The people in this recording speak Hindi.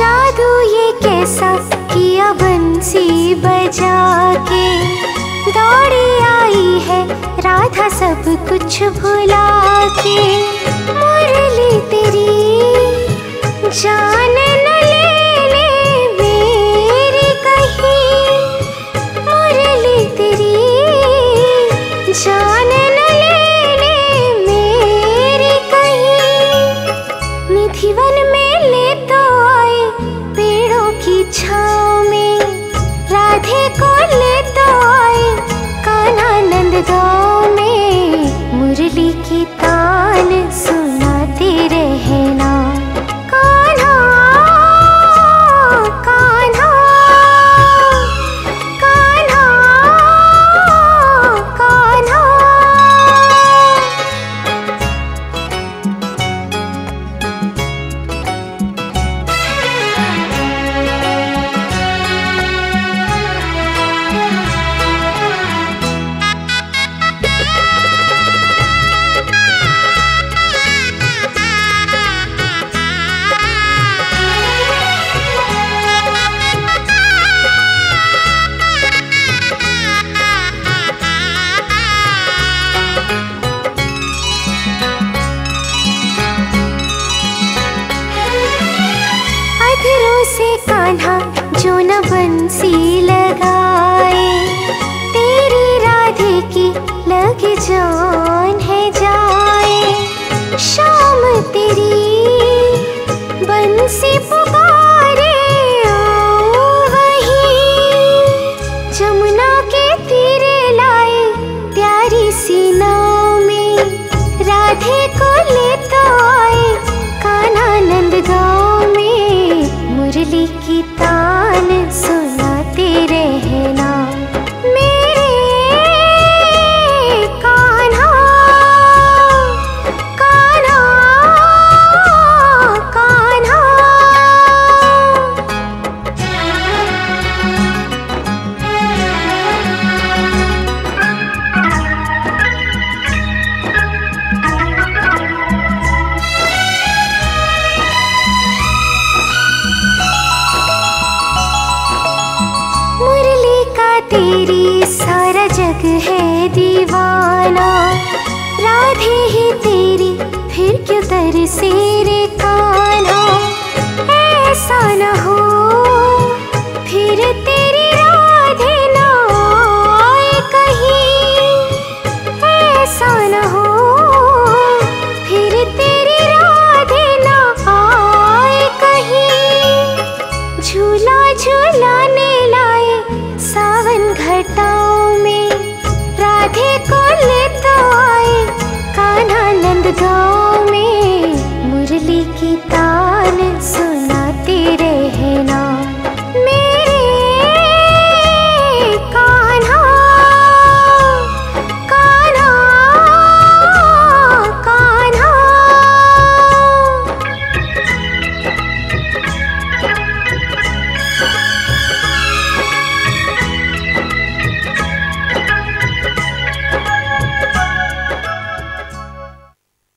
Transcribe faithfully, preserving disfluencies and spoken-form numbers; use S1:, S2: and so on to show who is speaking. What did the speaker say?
S1: जादू ये कैसा किया बंसी बजा के, दौड़ी आई है राधा सब कुछ भुला के। मुरली तेरी जान न ले ले मेरी कहीं, मुरली तेरी जान न ले ले मेरी कहीं। निधिवन में ले तो आए पेड़ों की छाँव में, राधे को ले तो आए कान्हा नंद गाँव में। मुरली की तान सुनाते रहना कान्हा कान्हा कान्हा कान्हा। से कान्हा जो न बंसी लगाए, तेरी राधे की लग जान है जाए। शाम तेरी बंसी पुकारे आओ वहीं, जमुना के तीरे लाए प्यारी सी नाव में। राधे को ले तो आए कान्हा नंद गाँव में। मुरली की तान सुनाते रहना मेरे कान्हा कान्हा कान्हा। तेरी सारा जग है दीवाना, राधे ही तेरी फिर क्यों तरसे रे कान्हा। ऐसा न हो फिर तेरी राधे ना आए कहीं, ऐसा न हो फिर तेरी राधे ना आए कहीं। झूला झूलाने लाए सावन घटाओं में, राधे को ले तो आए कान्हा नंद गाँव में। मुरली की तान